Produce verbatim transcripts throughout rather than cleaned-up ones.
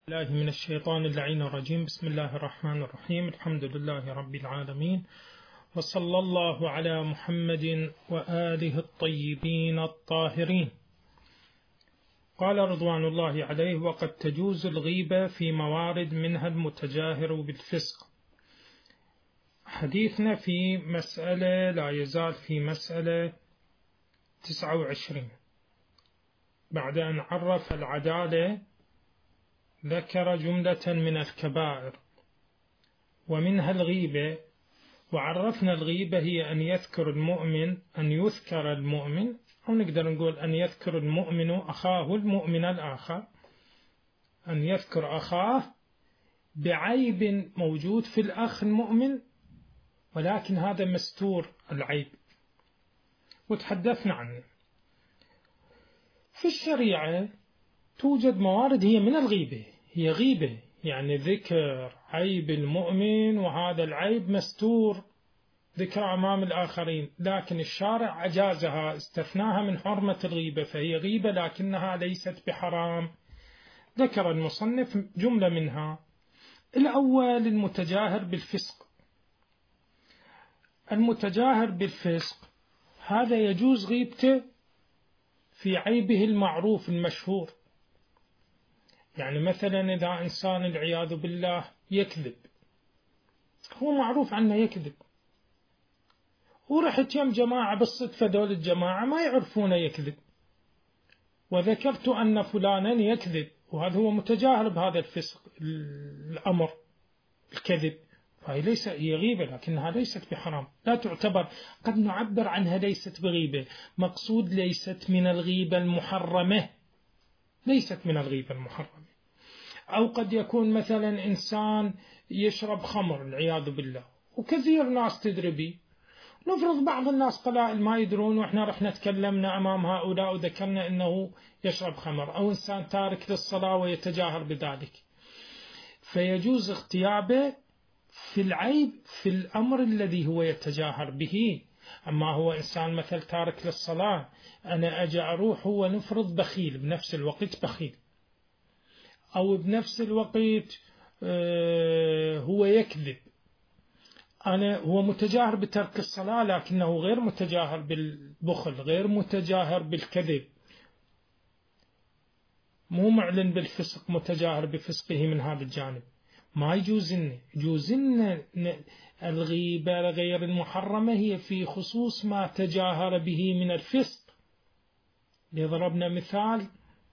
الله من الشيطان اللعين الرجيم. بسم الله الرحمن الرحيم. الحمد لله رب العالمين، وصلى الله على محمد وآله الطيبين الطاهرين. قال رضوان الله عليه: وقد تجوز الغيبة في موارد منها المتجاهر بالفسق. حديثنا في مسألة لا يزال في مسألة تسعة وعشرين، بعد أن عرف العدالة ذكر جملة من الكبائر ومنها الغيبة، وعرفنا الغيبة هي أن يذكر المؤمن أن يذكر المؤمن أو نقدر نقول أن يذكر المؤمن أخاه المؤمن الآخر، أن يذكر أخاه بعيب موجود في الأخ المؤمن ولكن هذا مستور العيب، وتحدثنا عنه. في الشريعة توجد موارد هي من الغيبة، هي غيبة يعني ذكر عيب المؤمن وهذا العيب مستور ذكر أمام الآخرين، لكن الشارع أجازها، استثناها من حرمة الغيبة، فهي غيبة لكنها ليست بحرام. ذكر المصنف جملة منها. الأول المتجاهر بالفسق. المتجاهر بالفسق هذا يجوز غيبته في عيبه المعروف المشهور، يعني مثلا إذا إنسان العياذ بالله يكذب، هو معروف عنه يكذب، ورحت يم جماعة بالصدفة دول الجماعة ما يعرفونه يكذب، وذكرت أن فلانا يكذب، وهذا هو متجاهر بهذا الفسق الأمر الكذب، فهي ليس هي غيبة لكنها ليست بحرام، لا تعتبر. قد نعبر عنها ليست بغيبة، مقصود ليست من الغيبة المحرمة، ليست من الغيبة المحرمة. أو قد يكون مثلا إنسان يشرب خمر العياذ بالله وكثير ناس تدري به، نفرض بعض الناس قلائل ما يدرون وإحنا رحنا تكلمنا أمام هؤلاء وذكرنا أنه يشرب خمر، أو إنسان تارك للصلاة ويتجاهر بذلك، فيجوز اغتيابه في العيب في الأمر الذي هو يتجاهر به. أما هو إنسان مثل تارك للصلاة، أنا أجي أروح هو نفرض بخيل بنفس الوقت بخيل، أو بنفس الوقت هو يكذب، أنا هو متجاهر بترك الصلاة لكنه غير متجاهر بالبخل، غير متجاهر بالكذب، مو معلن بالفسق، متجاهر بفسقه من هذا الجانب، ما يجوز لنا. يجوز لنا الغيبة غير المحرمة هي في خصوص ما تجاهر به من الفسق. لضربنا مثال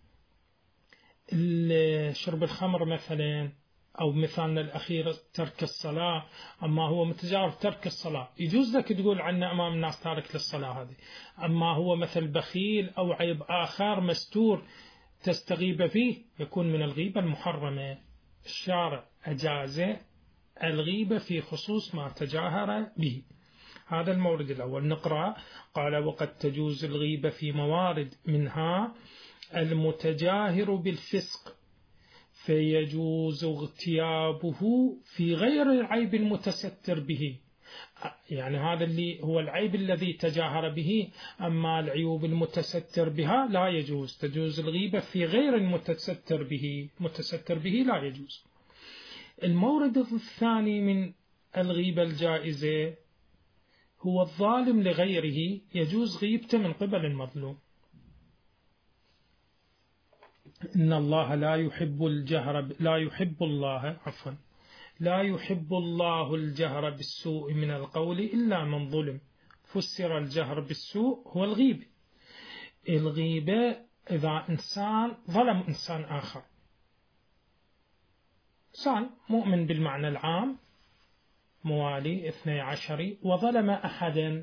شرب الخمر مثلا، أو مثالنا الأخير ترك الصلاة، أما هو متجاهر ترك الصلاة يجوز لك تقول عنه أمام الناس تارك للصلاة هذه. أما هو مثل بخيل أو عيب آخر مستور تستغيب فيه يكون من الغيبة المحرمة. الشارع أجاز الغيبة في خصوص ما تجاهر به. هذا المورد الأول. نقرأ. قال: وقد تجوز الغيبة في موارد منها المتجاهر بالفسق، فيجوز اغتيابه في غير العيب المتستر به، يعني هذا اللي هو العيب الذي تجاهر به، أما العيوب المتستر بها لا يجوز. تجوز الغيبة في غير المتستر به، متستر به لا يجوز. المورد الثاني من الغيبة الجائزة هو الظالم لغيره، يجوز غيبته من قبل المظلوم. إن الله لا يحب الجهر ب... لا يحب الله عفوا لا يحب الله الجهر بالسوء من القول إلا من ظلم. فسر الجهر بالسوء هو الغيبة. الغيبة إذا إنسان ظلم إنسان آخر، إنسان مؤمن بالمعنى العام موالي اثني عشري وظلم أحدا،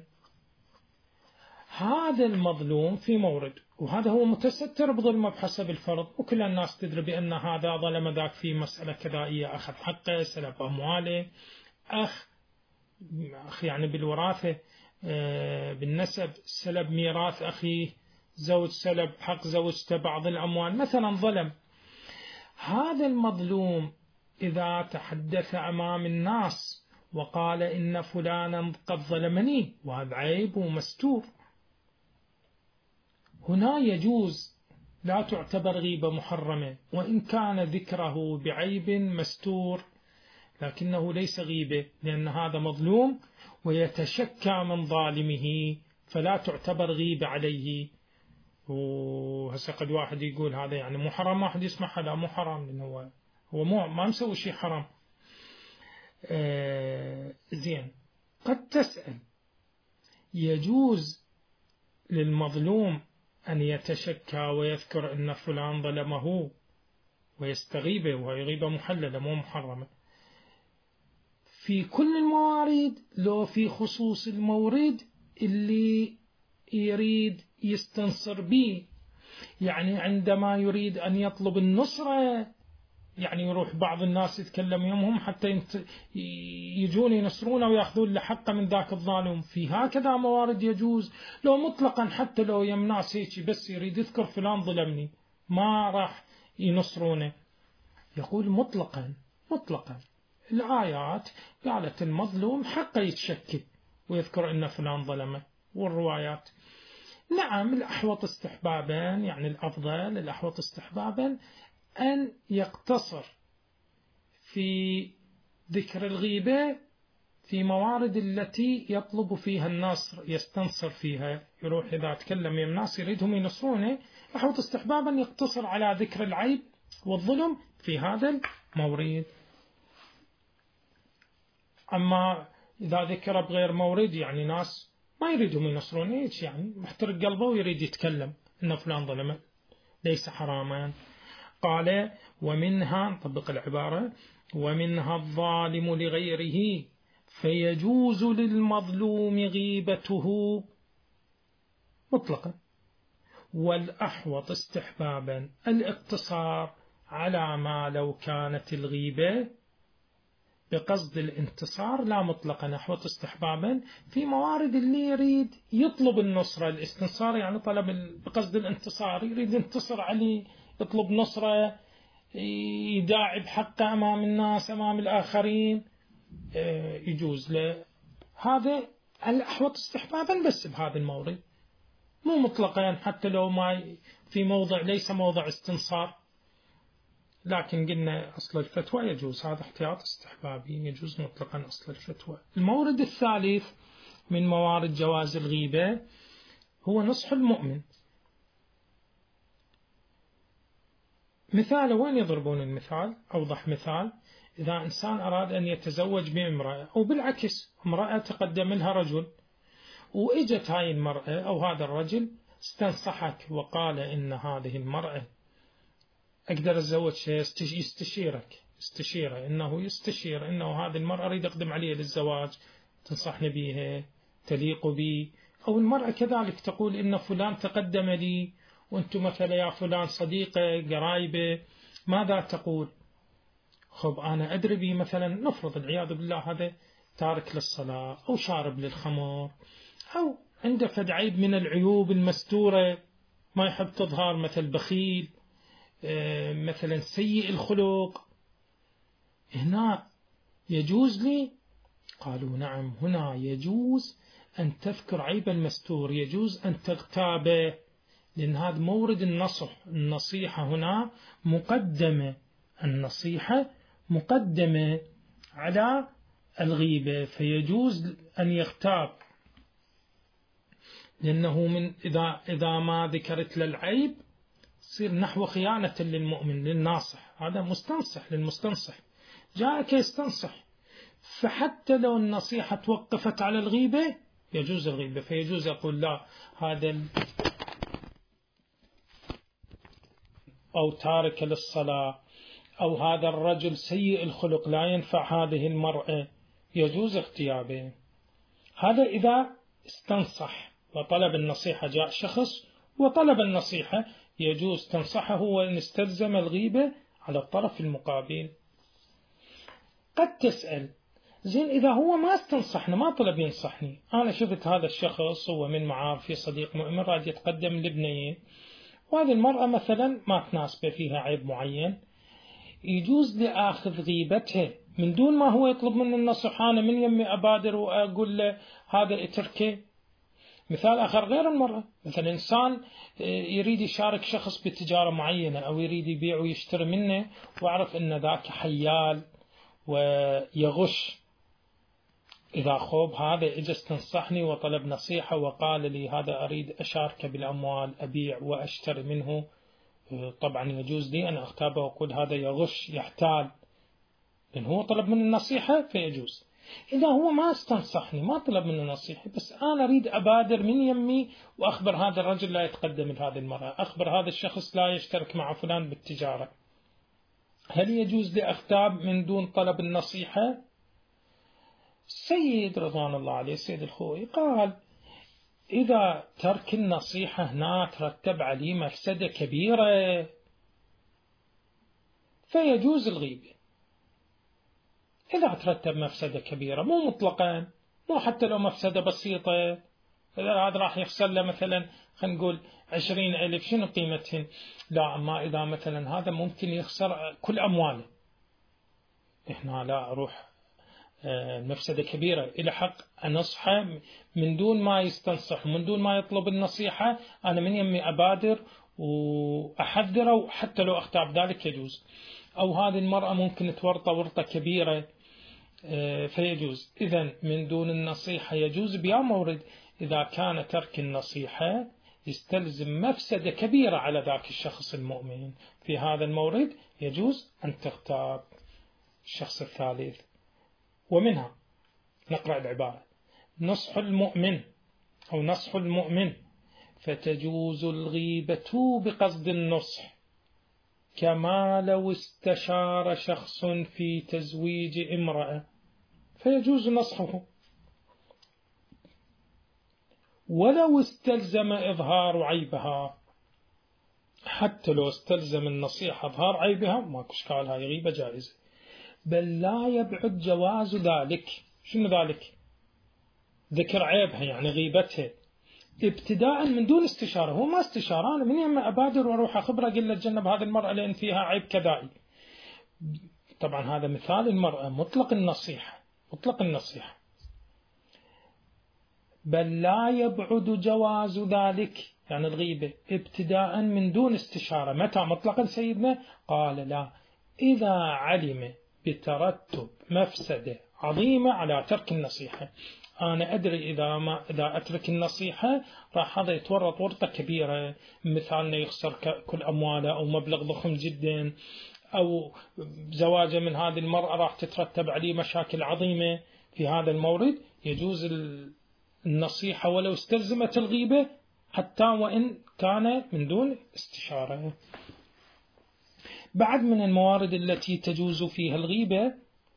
هذا المظلوم في مورد، وهذا هو متستر بظلمه بحسب الفرض، وكل الناس تدري بأن هذا ظلم ذاك في مسألة كذائية، أخذ حقه، سلب أمواله، أخ أخ يعني بالوراثة بالنسب سلب ميراث أخيه، زوج سلب حق زوجته بعض الأموال مثلا، ظلم. هذا المظلوم إذا تحدث أمام الناس وقال إن فلانا قد ظلمني وهذا عيب ومستور، هنا يجوز لا تعتبر غيبة محرمة، وإن كان ذكره بعيب مستور، لكنه ليس غيبة، لأن هذا مظلوم ويتشكى من ظالمه، فلا تعتبر غيبة عليه. وهسه قد واحد يقول هذا يعني مو حرام، واحد يسمعها لا مو حرام، لأنه هو هو مو ما مسوي شيء حرام. آه زين، قد تسأل يجوز للمظلوم أن يتشكى ويذكر أن فلان ظلمه ويستغيبه، وهي غيبة محللة مو محرمة، في كل الموارد لو في خصوص المورد اللي يريد يستنصر به؟ يعني عندما يريد أن يطلب النصرة، يعني يروح بعض الناس يتكلم يومهم حتى يجون ينصرونه ويأخذون لحقه من ذاك الظالم، في هكذا موارد يجوز. لو مطلقا حتى لو يم ناس هيك بس يريد يذكر فلان ظلمني ما راح ينصرونه. يقول مطلقا مطلقا الآيات قالت المظلوم حقه يتشكي ويذكر أن فلان ظلمه، والروايات. نعم الأحوط استحبابا، يعني الأفضل الأحوط استحبابا أن يقتصر في ذكر الغيبة في موارد التي يطلب فيها النصر، يستنصر فيها، يروح إذا تكلم يم ناس يريدهم ينصرونه، أحوط استحبابا يقتصر على ذكر العيب والظلم في هذا المورد. أما إذا ذكر بغير مورد، يعني ناس ما يريدهم ينصرون، إيش يعني محترق قلبه ويريد يتكلم إن فلان ظلم، ليس حراما. قال ومنها، نطبق العبارة، ومنها الظالم لغيره فيجوز للمظلوم غيبته مطلقا، والأحوط استحبابا الاقتصار على ما لو كانت الغيبة بقصد الانتصار لا مطلقا، أحوط استحبابا في موارد اللي يريد يطلب النصرة. الاستنصار يعني طلب بقصد الانتصار، يريد ينتصر عليه، يطلب نصرة، يداعب حقه أمام الناس أمام الآخرين، يجوز له هذا الأحوط استحبابا بس بهذا المورد، مو مطلقا حتى لو ما في موضع ليس موضع استنصار. لكن قلنا أصل الفتوى يجوز، هذا احتياط استحبابي يجوز مطلقا أصل الفتوى. المورد الثالث من موارد جواز الغيبة هو نصح المؤمن. مثال، وين يضربون المثال؟ أوضح مثال، إذا إنسان أراد أن يتزوج بامرأة، أو بالعكس امرأة تقدم لها رجل، وإجت هاي المرأة أو هذا الرجل استنصحك وقال إن هذه المرأة أقدر أتزوج، يستشيرك استشيره إنه يستشير إنه هذه المرأة أريد أقدم عليها للزواج، تنصحني بها تليق بي. أو المرأة كذلك تقول إن فلان تقدم لي، وأنتم مثلا يا فلان صديقة قرايبة، ماذا تقول؟ خب أنا أدري بي مثلا، نفرض العياذ بالله هذا تارك للصلاة أو شارب للخمر أو عنده فد عيب من العيوب المستورة ما يحب تظهر، مثل بخيل، مثلا سيء الخلق، هنا يجوز لي؟ قالوا نعم، هنا يجوز أن تذكر عيب المستور، يجوز أن تغتابه، لأن هذا مورد النصح. النصيحة هنا مقدمة، النصيحة مقدمة على الغيبة، فيجوز أن يغتاب، لأنه من إذا إذا ما ذكرت للعيب تصير نحو خيانة للمؤمن للناصح، هذا مستنصح للمستنصح جاءك يستنصح، فحتى لو النصيحة توقفت على الغيبة يجوز الغيبة، فيجوز يقول لا هذا أو تارك للصلاة أو هذا الرجل سيء الخلق لا ينفع هذه المرأة، يجوز اغتيابه. هذا إذا استنصح وطلب النصيحة، جاء شخص وطلب النصيحة يجوز تنصحه وإن استلزم الغيبة على الطرف المقابل. قد تسأل زين إذا هو ما استنصحنا ما طلب ينصحني، أنا شفت هذا الشخص هو من معارفي صديق مؤمن راد يتقدم لابنين، وهذه المرأة مثلا ما تناسبه فيها عيب معين، يجوز لآخذ غيبته من دون ما هو يطلب مني النصح، أنا من يمي أبادر وأقول له هذا اتركه، مثال آخر غير المرأة، مثلا إنسان يريد يشارك شخص بتجارة معينة أو يريد يبيع ويشتري منه وأعرف أن ذاك حيال ويغش، إذا خوب هذا إجا تنصحني وطلب نصيحة وقال لي هذا أريد أشارك بالأموال أبيع وأشتري منه، طبعا يجوز لي أن أختابه وأقول هذا يغش يحتال، لأن هو طلب مني النصيحة فيجوز. إذا هو ما استنصحني ما طلب مني نصيحة بس أنا أريد أبادر من يمي وأخبر هذا الرجل لا يتقدم لهذه المرأة، أخبر هذا الشخص لا يشترك مع فلان بالتجارة، هل يجوز لي أختاب من دون طلب النصيحة؟ السيد رضوان الله عليه السيد الخوئي قال إذا ترك النصيحة هنا ترتب عليه مفسدة كبيرة فيجوز الغيبة. إذا ترتب مفسدة كبيرة مو مطلقا، مو حتى لو مفسدة بسيطة، إذا هذا راح يخسر له مثلا خلينا نقول عشرين ألف شنو قيمتهن، لا أما إذا مثلا هذا ممكن يخسر كل أمواله، إحنا لا أروح مفسدة كبيرة إلى حق أنصحه من دون ما يستنصح ومن دون ما يطلب النصيحة، أنا من يمي أبادر وأحذره حتى لو أخطأ بذلك يجوز. أو هذه المرأة ممكن تورط ورطة كبيرة فيجوز. إذن من دون النصيحة يجوز بيا مورد إذا كان ترك النصيحة يستلزم مفسدة كبيرة على ذاك الشخص المؤمن، في هذا المورد يجوز أن تختار الشخص الثالث. ومنها نقرأ العبارة نصح المؤمن أو نصح المؤمن، فتجوز الغيبة بقصد النصح كما لو استشار شخص في تزويج امرأة فيجوز نصحه، ولو استلزم إظهار عيبها، حتى لو استلزم النصيحة إظهار عيبها ما كشكال هاي غيبة جائزة، بل لا يبعد جواز ذلك. شنو ذلك؟ ذكر عيبها يعني غيبتها ابتداء من دون استشارة، هو ما استشارة، أنا من يما أبادر وأروح أخبره أقول له تجنب هذه المرأة لأن فيها عيب كذائي. طبعا هذا مثال المرأة مطلق النصيحة، مطلق النصيحة، بل لا يبعد جواز ذلك يعني الغيبة ابتداء من دون استشارة. متى مطلقا سيدنا؟ قال لا، إذا علم بترتب مفسدة عظيمة على ترك النصيحة. أنا أدري إذا ما إذا أترك النصيحة راح هذا يتورط ورطة كبيرة، مثال إنه يخسر كل أمواله أو مبلغ ضخم جدا، أو زواجه من هذه المرأة راح تترتب عليه مشاكل عظيمة. في هذا المورد يجوز النصيحة ولو استلزمت الغيبة حتى وإن كان من دون استشارة. بعد من الموارد التي تجوز فيها الغيبة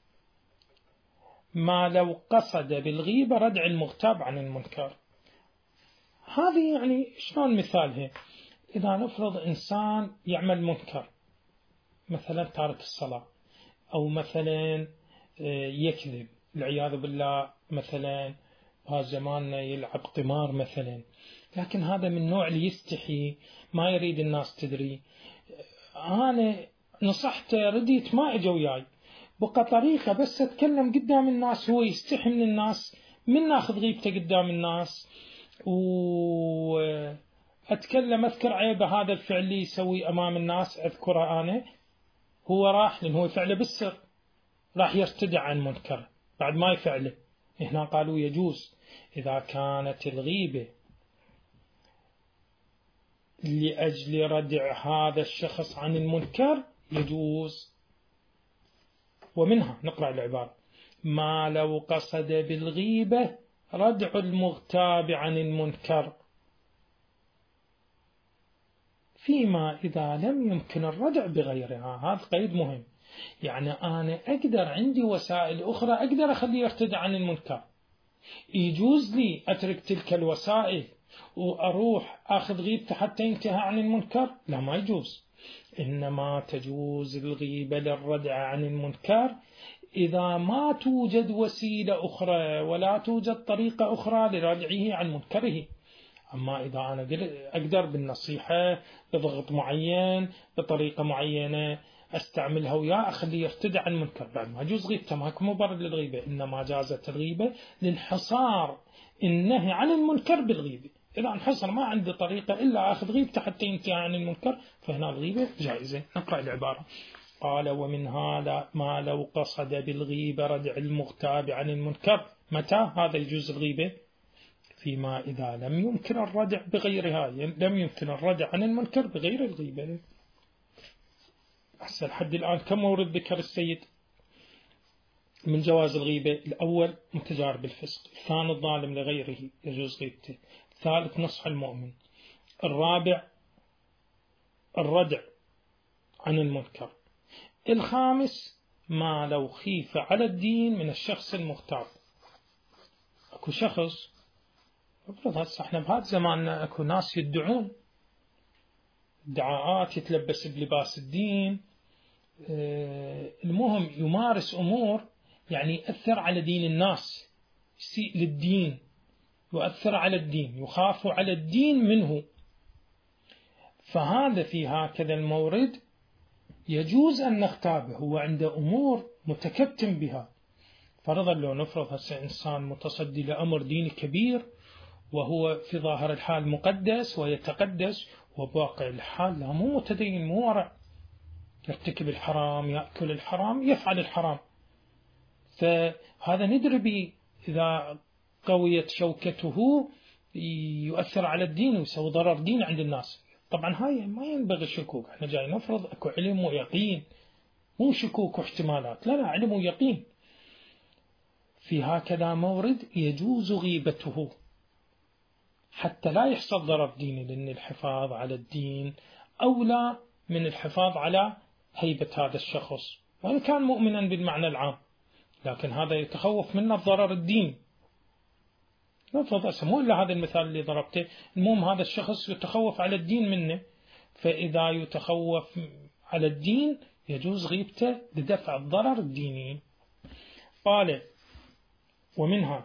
ما لو قصد بالغيبة ردع المغتاب عن المنكر. هذه يعني شلون مثالها؟ إذا نفرض إنسان يعمل منكر مثلا تارك الصلاة، أو مثلا يكذب العياذ بالله، مثلا بهذا زماننا يلعب قمار مثلا، لكن هذا من نوع اللي يستحي ما يريد الناس تدري. أنا نصحته رديت ما اجى وياي، بقى طريقة بس أتكلم قدام الناس هو يستحي من الناس، من ناخذ غيبته قدام الناس وأتكلم أذكر عيبه هذا الفعل اللي يسوي أمام الناس أذكره أنا، هو راح لأنه هو فعله بالسر راح يرتدع عن منكر بعد ما يفعله. هنا قالوا يجوز إذا كانت الغيبة لأجل ردع هذا الشخص عن المنكر يجوز. ومنها نقرأ العبارة ما لو قصد بالغيبة ردع المغتاب عن المنكر، فيما إذا لم يمكن الردع بغيرها. هذا قيد مهم، يعني أنا أقدر عندي وسائل أخرى أقدر أخليه يرتدع عن المنكر، يجوز لي أترك تلك الوسائل وأروح أخذ غيبته حتى ينتهى عن المنكر؟ لا، ما يجوز. إنما تجوز الغيبة للردع عن المنكر إذا ما توجد وسيلة أخرى ولا توجد طريقة أخرى لردعه عن منكره. أما إذا أنا أقدر بالنصيحة بضغط معين بطريقة معينة أستعملها وياه أخليه يرتدع عن المنكر، بعد ما يجوز غيبته، ما يكون مبرر للغيبة، إنما جازت الغيبة للحصار النهي عن المنكر بالغيبة. إذا انحصر ما عنده طريقة إلا أخذ غيبته حتى ينتهي عن المنكر، فهنا الغيبة جائزة. نقرأ العبارة. قال: ومن هذا ما لو قصد بالغيبة ردع المغتاب عن المنكر. متى هذا يجوز الغيبة؟ فيما إذا لم يمكن الردع بغيرها، لم يمكن الردع عن المنكر بغير الغيبة. أحسن حد الآن كم مورد ذكر السيد من جواز الغيبة؟ الأول متجارب الفسق، الثاني الظالم لغيره يجوز غيبته، الثالث نصح المؤمن، الرابع الردع عن المنكر، الخامس ما لو خيف على الدين من الشخص المغتاب. أكو شخص افرض هسه احنا بهذا زماننا اكو ناس يدعون ادعاءات، يتلبس بلباس الدين، المهم يمارس أمور يعني يأثر على دين الناس، يسيء للدين، يؤثر على الدين، يخاف على الدين منه. فهذا في هكذا المورد يجوز أن نغتابه، هو عنده أمور متكتم بها. فرضا لو نفرض هسه إنسان متصدي لأمر ديني كبير وهو في ظاهر الحال مقدس ويتقدس، وبواقع الحال لا، مو متدين، مو ورع، يرتكب الحرام، يأكل الحرام، يفعل الحرام. فهذا ندري به إذا قويت شوكته يؤثر على الدين ويسوي ضرر دين عند الناس. طبعا هاي ما ينبغي الشكوك، احنا جاي نفرض اكو علم ويقين، مو شكوك واحتمالات، لا لا، علم ويقين. في هكذا مورد يجوز غيبته حتى لا يحصل ضرر ديني، لأن الحفاظ على الدين أولى من الحفاظ على هيبة هذا الشخص، وإن كان مؤمنا بالمعنى العام، لكن هذا يتخوف منه الضرر الديني. نفرض مو إلا هذا المثال اللي ضربته، المهم هذا الشخص يتخوف على الدين منه، فإذا يتخوف على الدين يجوز غيبته لدفع الضرر الديني. قال: ومنها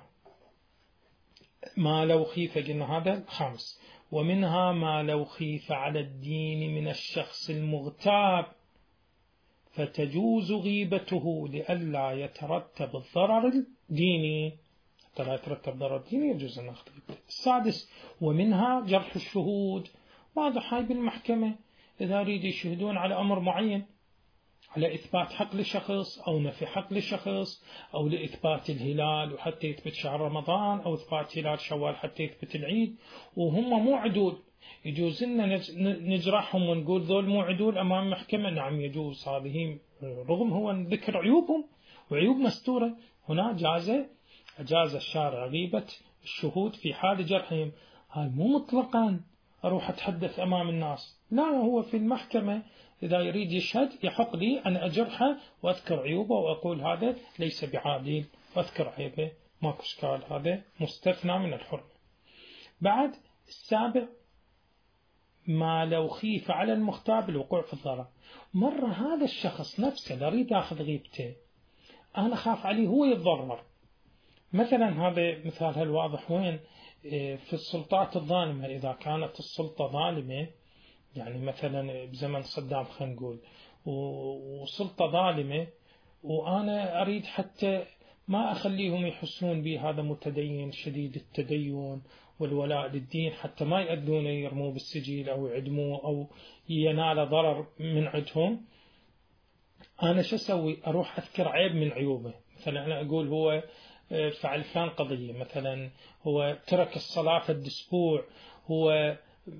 ما لو خيف، قلنا هذا الخامس، ومنها ما لو خيف على الدين من الشخص المغتاب فتجوز غيبته لئلا يترتب الضرر الديني، حتى لا يترتب ضرر الديني يجوز أن نأخذ غيبته. السادس: ومنها جرح الشهود. واضح هاي بالمحكمة إذا يريد يشهدون على أمر معين، على إثبات حق لشخص أو نفي حق لشخص، أو لإثبات الهلال وحتى يثبت شهر رمضان، أو إثبات هلال شوال حتى يثبت العيد، وهم مو عدول، يجوز لنا نجرحهم ونقول ذول مو عدول أمام محكمة؟ نعم يجوز، هذه رغم هو ذكر عيوبهم وعيوب مستورة، هنا جاز أجاز الشارع غيبة الشهود في حال جرحهم. هاي مو مطلقا أروح أتحدث أمام الناس، لا، هو في المحكمة إذا يريد يشهد يحق لي أن أجرحه وأذكر عيوبه وأقول هذا ليس بعادل وأذكر عيبه، ماكو إشكال، هذا مستثنى من الحرمة. بعد السابع: ما لو خيف على المغتاب الوقوع في الضرر. مرة هذا الشخص نفسه اللي أريد أخذ غيبته أنا خاف عليه هو يتضرر. مثلا هذا مثال هالواضح وين؟ في السلطات الظالمة، إذا كانت السلطة ظالمة، يعني مثلا بزمن صدام خلينا نقول، وسلطة ظالمة وأنا أريد حتى ما أخليهم يحسون بي هذا متدين شديد التدين والولاء للدين، حتى ما يأذونه يرموه بالسجيل أو يعدموه أو ينال ضرر من عندهم. أنا شو أسوي؟ أروح أذكر عيب من عيوبه، مثلا أنا أقول هو فعل فلان قضية، مثلا هو ترك الصلاة في الأسبوع، هو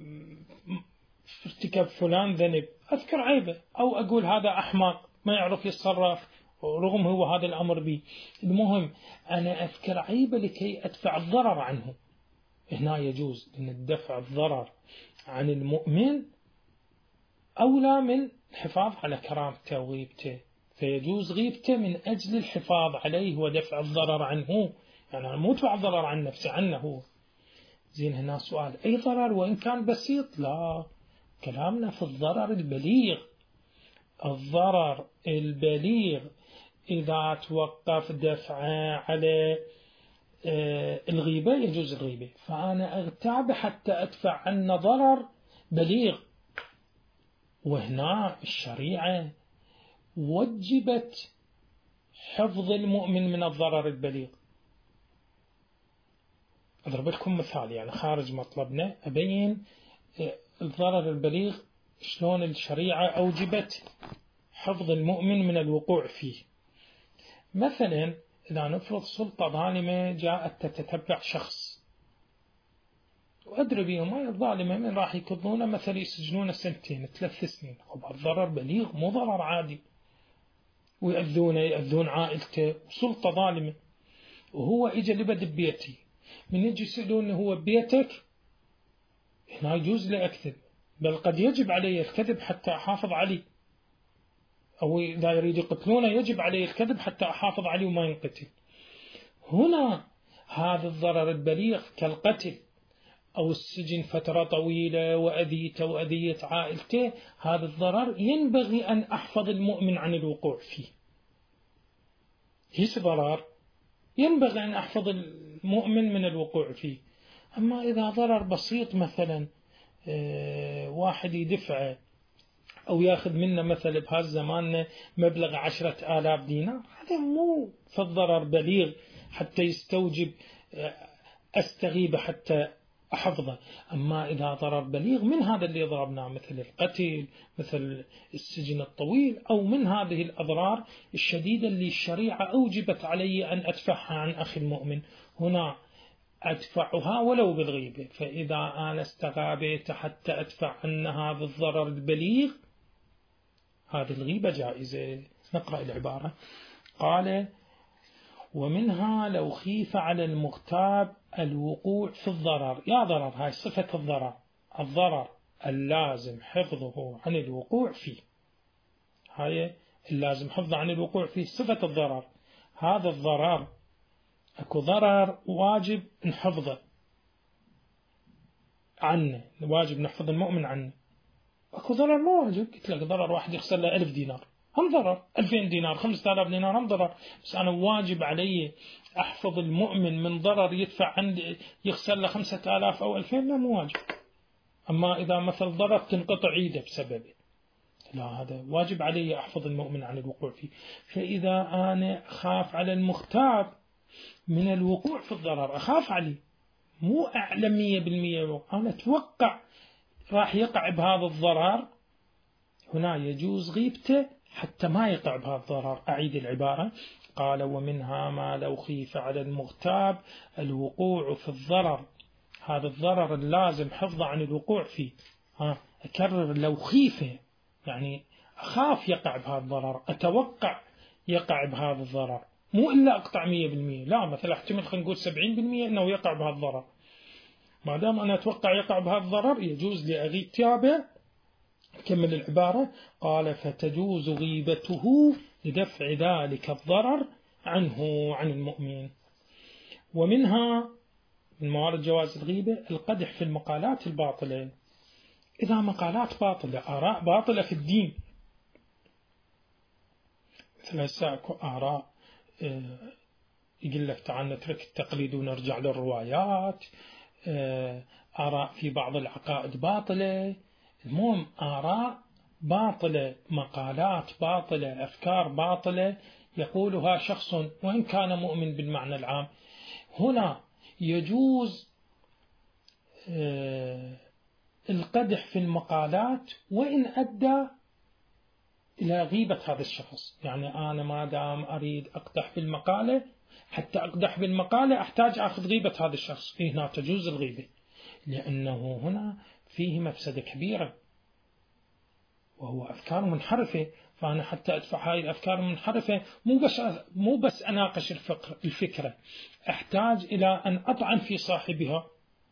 ارتكب فلان ذنب، أذكر عيبه، أو أقول هذا أحمق ما يعرف يتصرف رغم هو هذا الأمر بي. المهم أنا أذكر عيبه لكي أدفع الضرر عنه. هنا يجوز أن الدفع الضرر عن المؤمن أولى من الحفاظ على كرامته وغيبته، فيجوز غيبته من أجل الحفاظ عليه ودفع الضرر عنه، يعني أنا مو أدفع الضرر عن نفسي، عنه هو. زين هنا سؤال: أي ضرر وإن كان بسيط؟ لا، كلامنا في الضرر البليغ. الضرر البليغ إذا توقف دفعه على الغيبة يجوز الغيبة، فأنا أغتاب حتى أدفع عنه ضرر بليغ. وهنا الشريعة وجبت حفظ المؤمن من الضرر البليغ. أضرب لكم مثال يعني خارج مطلبنا، أبين الضرر البليغ شلون الشريعة أوجبت حفظ المؤمن من الوقوع فيه. مثلا إذا نفرض سلطة ظالمة جاءت تتتبع شخص، وأدري بهم هاي الظالمة من راح يكضونه مثلا يسجنونه سنتين ثلاث سنين، خب الضرر بليغ مو ضرر عادي، ويأذونه يأذون عائلته، سلطة ظالمة. وهو إجا لبد ببيتي، من يجي يسألون هو ببيتك، هنا يجوز لي أكذب، بل قد يجب علي الكذب حتى أحافظ عليه، أو إذا يريد يقتلونه يجب عليه الكذب حتى أحافظ عليه وما ينقتل. هنا هذا الضرر البليغ كالقتل أو السجن فترة طويلة وأذيته وأذية عائلته، هذا الضرر ينبغي أن أحفظ المؤمن عن الوقوع فيه. هيس ضرر ينبغي أن أحفظ المؤمن من الوقوع فيه. أما إذا ضرر بسيط مثلا واحد يدفعه أو ياخذ منا مثلا بهالزمان مبلغ عشرة آلاف دينار، هذا مو فالضرر بليغ حتى يستوجب أستغيب حتى أحفظه. أما إذا ضرر بليغ من هذا اللي ضربناه مثل القتل، مثل السجن الطويل، أو من هذه الأضرار الشديدة اللي الشريعة أوجبت علي أن أدفعها عن أخي المؤمن، هنا أدفعها ولو بالغيبة. فإذا أنا استغابيت حتى أدفع عن هذا الضرر البليغ، هذه الغيبة جائزة. نقرأ العبارة. قال: ومنها لو خيف على المغتاب الوقوع في الضرر. يا ضرر، هاي صفة الضرر، الضرر اللازم حفظه عن الوقوع فيه، هاي اللازم حفظه عن الوقوع فيه صفة الضرر. هذا الضرر اكو ضرر واجب نحفظه عنه، واجب نحفظ المؤمن عنه. اكو ضرر ما واجب، قلت لك ضرر واحد يخسر له ألف دينار هم ضرر، ألفين دينار، خمسة آلاف دينار هم ضرر، بس أنا واجب علي أحفظ المؤمن من ضرر يدفع عندي يخسر له خمسة آلاف أو ألفين، لا مو واجب. أما إذا مثل ضرر تنقطع عيده بسببه، لا، هذا واجب علي أحفظ المؤمن عن الوقوع فيه. فإذا أنا أخاف على المغتاب من الوقوع في الضرر، أخاف عليه، مو أعلم مية بالمية، أنا أتوقع راح يقع بهذا الضرر، هنا يجوز غيبته حتى ما يقع بهذا الضرر. أعيد العبارة. قال: ومنها ما لو خيف على المغتاب الوقوع في الضرر، هذا الضرر اللازم حفظه عن الوقوع فيه. ها أكرر، لو خيفه يعني أخاف يقع بهذا الضرر، أتوقع يقع بهذا الضرر، مو إلا أقطع مية بالمية، لا، مثلا احتمال خلينا نقول سبعين بالمية أنه يقع بهذا الضرر. ما دام أنا أتوقع يقع بهذا الضرر يجوز لي أغيب تابع. كمل العبارة. قال: فتجوز غيبته لدفع ذلك الضرر عنه عن المؤمن. ومنها من موارد جواز الغيبة القدح في المقالات الباطلة. إذا مقالات باطلة، آراء باطلة في الدين، مثل هسه اكو آراء يقول لك تعال نترك التقليد ونرجع للروايات، آراء في بعض العقائد باطلة، المهم آراء باطلة، مقالات باطلة، أفكار باطلة يقولها شخص وإن كان مؤمن بالمعنى العام. هنا يجوز القدح في المقالات وإن أدى إلى غيبة هذا الشخص. يعني أنا ما دام أريد أقدح في المقالة، حتى أقدح بالمقالة أحتاج أخذ غيبة هذا الشخص، هنا تجوز الغيبة، لأنه هنا فيه مفسدة كبيرة وهو أفكار منحرفة. فأنا حتى أدفع هاي الأفكار المنحرفة مو بس مو بس أناقش الفكرة، أحتاج إلى أن أطعن في صاحبها،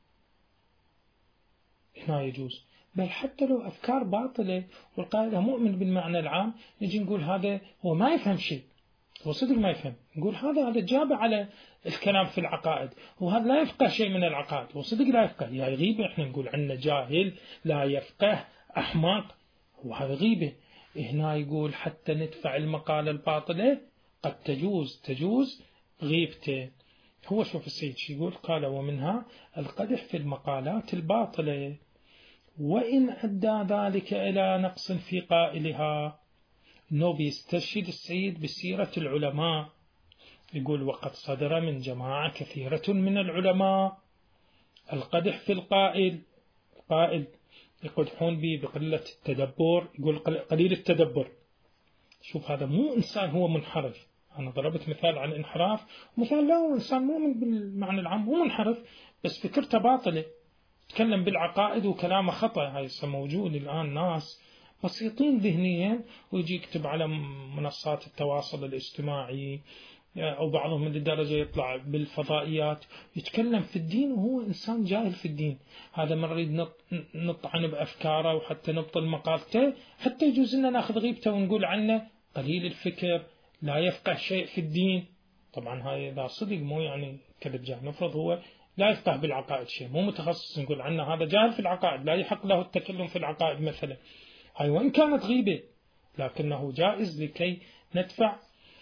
هنا يجوز. بل حتى لو أفكار باطلة والقائل مؤمن بالمعنى العام، نجي نقول هذا هو ما يفهم شيء، هو صدق ما يفهم، نقول هذا هذا جاب على الكلام في العقائد، وهذا لا يفقه شيء من العقائد، هو صدق لا يفقه. يا غيبة، احنا نقول عنه جاهل لا يفقه أحمق، وهذا غيبة. هنا يقول حتى ندفع المقالة الباطلة قد تجوز تجوز غيبته. هو شوف السيد شو يقول. قال: ومنها القدح في المقالات الباطلة وإن أدى ذلك إلى نقص في قائلها. أنه بيستشهد السيد بسيرة العلماء، يقول وقد صدر من جماعة كثيرة من العلماء القدح في القائل، القائل يقدحون به بقلة التدبر، يقول قليل التدبر. شوف هذا مو إنسان هو منحرف، أنا ضربت مثال عن انحراف، مثال لا هو إنسان مؤمن بالمعنى العام، هو منحرف بس فكرته باطلة، تكلم بالعقائد وكلامه خطأ. هاي موجود الآن ناس بسيطين ذهنيا ويجي يكتب على منصات التواصل الاجتماعي، أو بعضهم من الدرجة يطلع بالفضائيات يتكلم في الدين وهو إنسان جاهل في الدين. هذا ما نريد نطعن بأفكاره وحتى نبطل مقالته، حتى يجوز لنا ناخذ غيبته ونقول عنه قليل الفكر لا يفقه شيء في الدين. طبعا هاي إذا صدق مو يعني كذب جاهل، نفرض هو لا يفقه بالعقائد شيء، مو متخصص، نقول عنه هذا جاهل في العقائد لا يحق له التكلم في العقائد مثلا. هاي وإن كانت غيبة لكنه جائز لكي ندفع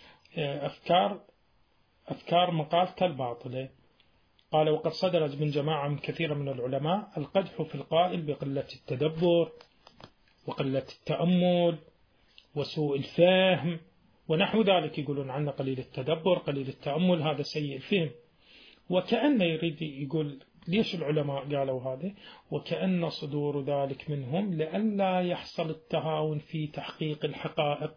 أفكار أفكار مقالته الباطلة. قال وقد صدرت من جماعة من كثير من العلماء القدح في القائل بقلة التدبر وقلة التأمل وسوء الفهم ونحو ذلك، يقولون عنه قليل التدبر قليل التأمل، هذا سيء الفهم. وكأن يريد يقول ليش العلماء قالوا هذا، وكأن صدور ذلك منهم لئلا يحصل التهاون في تحقيق الحقائق.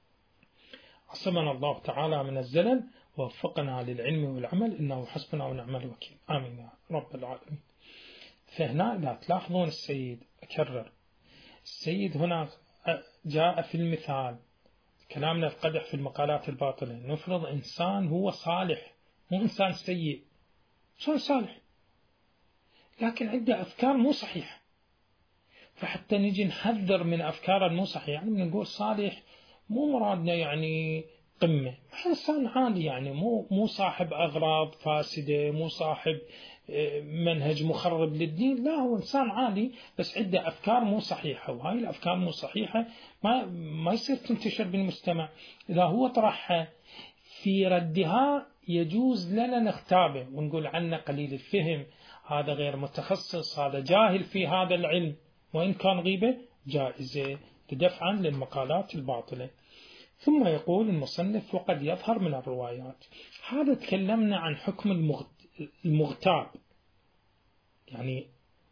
عصمنا الله تعالى من الزلل ووفقنا للعلم والعمل، إنه حسبنا ونعم الوكيل، آمين يا رب العالمين. فهنا لا تلاحظون السيد أكرر، السيد هنا جاء في المثال كلامنا القدح في المقالات الباطلة، نفرض إنسان هو صالح مو إنسان سيء، إنسان صالح لكن عنده أفكار مو صحيحة، فحتى نجي نحذر من أفكار المو صحيحة، يعني نقول صالح مو مرادنا يعني قمة، إنسان عادي يعني مو مو صاحب أغراض فاسدة، مو صاحب منهج مخرب للدين، لا هو إنسان عادي بس عنده أفكار مو صحيحة، وهاي الأفكار مو صحيحة ما ما يصير تنتشر بالمجتمع. إذا هو طرحها في ردها يجوز لنا نختابه ونقول عنه قليل الفهم، هذا غير متخصص، هذا جاهل في هذا العلم، وإن كان غيبة جائزة تدفعا للمقالات الباطلة. ثم يقول المصنف وقد يظهر من الروايات، هذا تكلمنا عن حكم المغتاب، يعني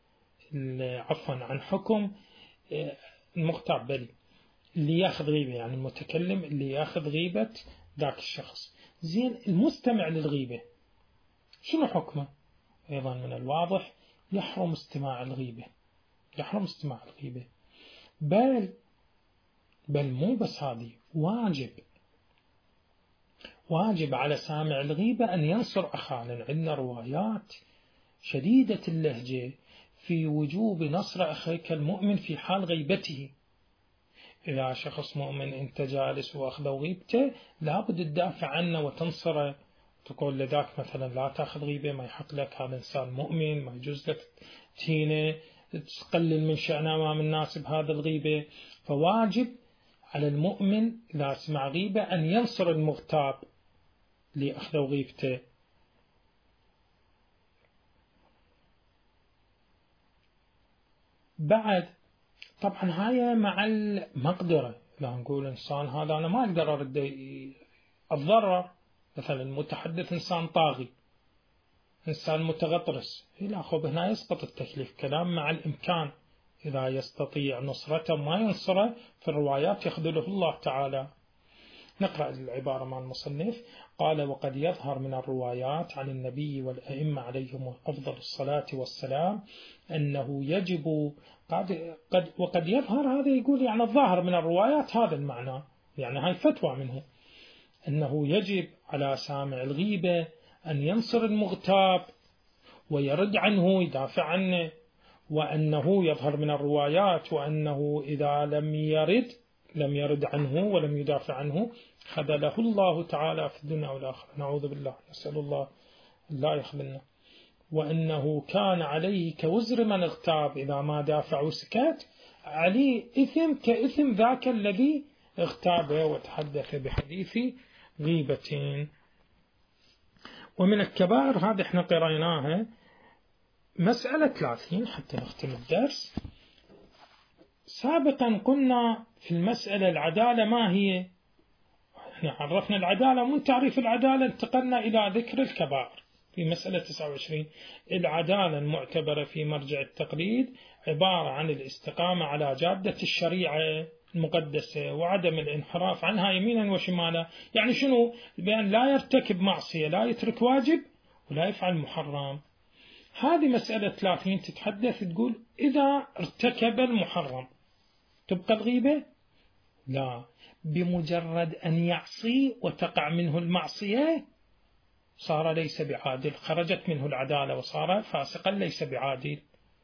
عفوا عن حكم المغتاب بل اللي ياخذ غيبة، يعني المتكلم اللي ياخذ غيبة ذاك الشخص. زين المستمع للغيبة شنو حكمه؟ أيضا من الواضح يحرم استماع الغيبة، يحرم استماع الغيبة، بل بل مو بس هذه، واجب واجب على سامع الغيبة أن ينصر أخاه، لأن عندنا روايات شديدة اللهجة في وجوب نصر أخيك المؤمن في حال غيبته. إذا شخص مؤمن أنت جالس وأخذ غيبته لابد تدافع عنه وتنصره، تقول لذاك مثلا لا تأخذ غيبة، ما يحق لك، هذا إنسان مؤمن ما يجوز لك تهينه، تقلل من شأنه أمام الناس بهذا الغيبة. فواجب على المؤمن إذا سمع غيبة أن ينصر المغتاب لأخذ غيبته. بعد طبعا هاي مع المقدرة، لا نقول إنسان هذا أنا ما أقدر أرد أتضرر، مثلا المتحدث إنسان طاغي إنسان متغطرس، لا خب هنا يسقط التكليف، كلام مع الإمكان، إذا يستطيع نصرته ما ينصره في الروايات يخذله الله تعالى. نقرأ العبارة مع المصنف، قال وقد يظهر من الروايات عن النبي والأئمة عليهم أفضل الصلاة والسلام أنه يجب قد قد وقد يظهر، هذا يقول يعني الظاهر من الروايات هذا المعنى، يعني هاي فتوى منه، أنه يجب على سامع الغيبة أن ينصر المغتاب ويرد عنه يدافع عنه، وأنه يظهر من الروايات وأنه إذا لم يرد لم يرد عنه ولم يدافع عنه خذله الله تعالى في الدنيا والآخرة، نعوذ بالله، نسأل الله لا يخذلنا. وأنه كان عليه كوزر من اغتاب، إذا ما دافع وسكت عليه إثم كإثم ذاك الذي اغتابه وتحدث بحديث غيبتين. ومن الكبائر هذه احنا قرأناها مسألة ثلاثين حتى نختم الدرس، سابقا قلنا في المسألة العدالة ما هي؟ احنا عرفنا العدالة، من تعريف العدالة انتقلنا إلى ذكر الكبائر في مسألة تسعة وعشرين. العدالة المعتبرة في مرجع التقليد عبارة عن الاستقامة على جادة الشريعة المقدسة وعدم الانحراف عنها يمينا وشمالا. يعني شنو؟ بأن لا يرتكب معصية، لا يترك واجب، ولا يفعل محرم. هذه مسألة ثلاثين تتحدث تقول إذا ارتكب المحرم تبقى الغيبة؟ لا، بمجرد أن يعصي وتقع منه المعصية صار ليس بعادل، خرجت منه العدالة وصار فاسقا ليس بعادل.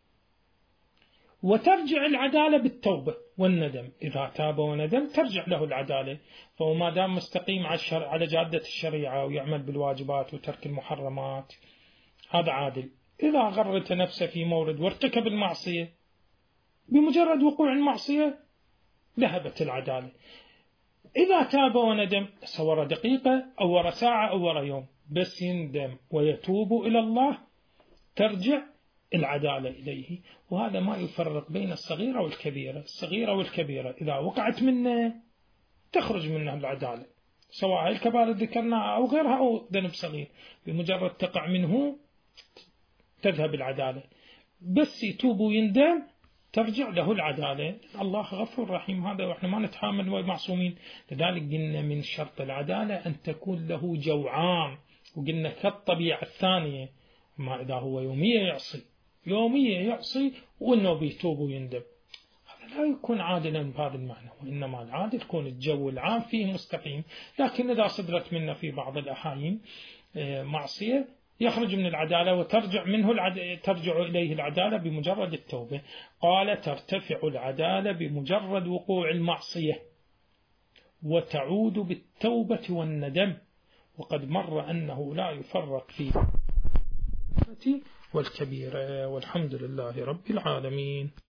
وترجع العدالة بالتوبة والندم، إذا تاب وندم ترجع له العدالة، فهو ما دام مستقيم على جادة الشريعة ويعمل بالواجبات وترك المحرمات هذا عادل. إذا غرت نفسه في مورد وارتكب المعصية بمجرد وقوع المعصية ذهبت العدالة. إذا تاب وندم صور دقيقة أو ورا ساعة أو ورا يوم، بس يندم ويتوب إلى الله ترجع العدالة إليه. وهذا ما يفرق بين الصغيرة والكبيرة. الصغيرة والكبيرة إذا وقعت منه تخرج منها العدالة، سواء الكبائر ذكرناها أو غيرها أو ذنب صغير، بمجرد تقع منه تذهب العدالة. بس يتوب ويندم ترجع له العدالة. الله غفور رحيم هذا، وإحنا ما نتحامل ومعصومين. لذلك قلنا من شرط العدالة أن تكون له جوعان، وقلنا كالطبيعة الثانية، ما إذا هو يومية يعصي يومية يعصي وإنه بيتوب ويندم هذا لا يكون عادلا بهذا المعنى. وإنما العادل يكون الجو العام فيه مستقيم. لكن إذا صدرت منا في بعض الأحايين معصية يخرج من العدالة وترجع منه العد... ترجع إليه العدالة بمجرد التوبة. قال ترتفع العدالة بمجرد وقوع المعصية وتعود بالتوبة والندم. وقد مر أنه لا يفرق في والكبيرة. والحمد لله رب العالمين.